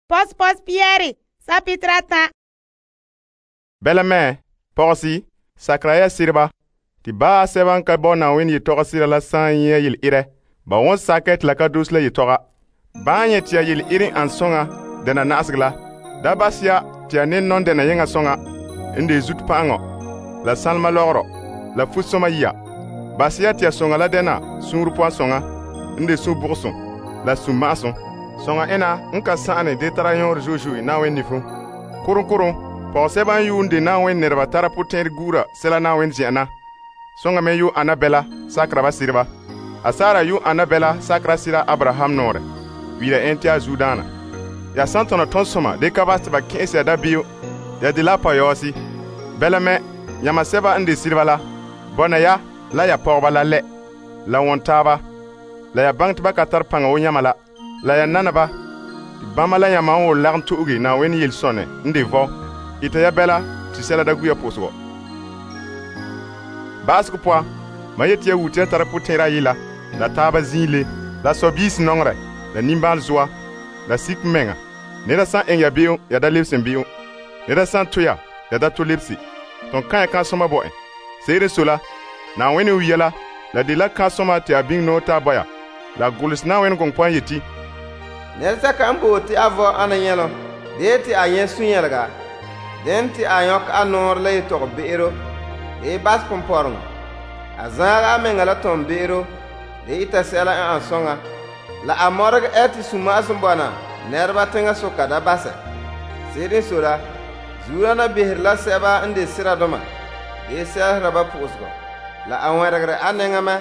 Pos Pierre, chapitre 10. Belame, Porsi, Sakraya Sirba, ti ba seban ka bona wen yi toga sira la san ye yil ire, ba won saket la ka dus la yi toga. Ba nye tia yil irin an songa, dena nasgla, da basia tia nin non dena yenga songa, inde zut pango, la salma logro, la fusoma ya. Basia tia songa la dena, sunrupo songa, inde su burson, la sumason. Songa ena nka sane de tara yor joju na wen nifu kurun pa seban yu nde na wen nerba tara puter gura sela na wen jena songa me yu anabela sakra basirba asara yu anabela sakra sira abraham nore wila entia zudana ya santona tonsoma de kabast ba kense da bio ya de la payosi belame yama seba nde sirvala bona ya la ya porba la le la wontaba la ya bangt ba katar panga wonyamala la ya nanaba bamala ya mawo lagn tuugi na wen yil sone nde vo ita ya bela ti sela da guya posgo basku poa mayet ya wuti tara putera yila la taba zile la sobis nongre la nimbal zwa la sik menga ne da san en ya biu ya da lipsen biu ne da san tuya ya da to lipsi ton kan kan soma bo sere sola na wen wiyala la de la kan soma ti abing no ta boya la gulis na wen gong pon yeti Nelsa kambo ti avo ana yelo de ti ayen sunyelga den ti ayok anor le to beero e bas pomporng azara mengala tom beero de ita sela an songa la amorg eti suma sumbana nerba tenga soka da base sedin sola zurana behirla seba inde sira doma e sel raba pusgo la anwergre anengama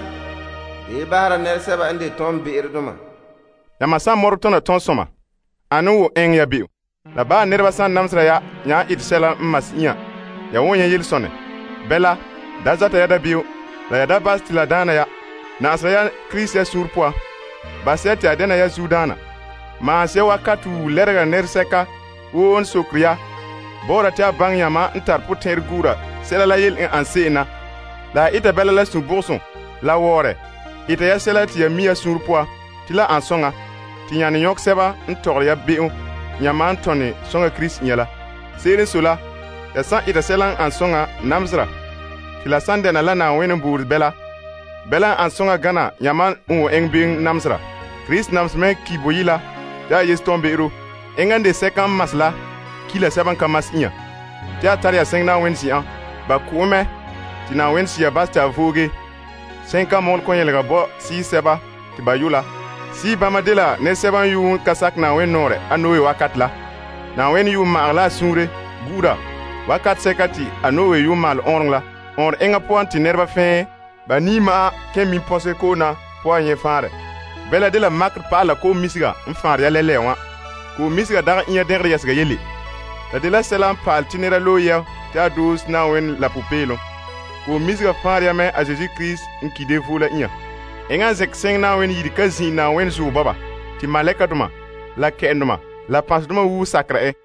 e bahara ner seba inde tom beero doma ya masa mortona tonsoma anu wo en ya biu la ba nerba san namsra ya nya it sela masinya ya wonya yil sone bela dazata ya da biu la ya da bastila dana ya na asaya krisia surpoa baseti adena ya zudana ma se wakatu lerga nerseka won sokriya bora ta banya ma ntar puter gura sela la yil en ansena la ita bela la suboson la wore ita ya sela ti ya miya surpoa tila ansonga ti nyani yok seba ntogr ya biu nyama antoni songa Chris nyela sere sola ya san ita selan ansonga namzra tila sande na lana wen bur bela ansonga gana nyama unwo engbing namzra Chris namsme kiboyila ya yeston beru engande sekam masla kila seban kamas nya tia taria sengna wensi an ba kume tina wensi ya basta voge 5 mon konyelga bo si seba ti bayula si bamadela ne seban yu kasak na wen nore anowe wakat la na wen yu marla sunre gura wakat sekati anowe yu mal onla on enga pointi nerva fin ba ni ma kemi pose ko na poanye fare bela de la makr pala ko misga mfar ya lelewa ko misga da nya der yasga yeli la de la selam pal tinera loya ta dos na wen la pupelo ko misga far ya me a Jesus Christ nkide fula nya enga zek seng na wen yidi kazi na wen zu baba ti maleka duma la kenduma la pas duma wu sakra